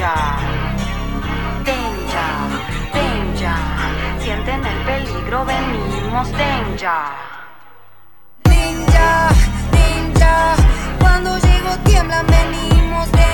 Danger, danger. Sienten el peligro, venimos danger. Ninja, ninja. Cuando llego tiemblan, venimos de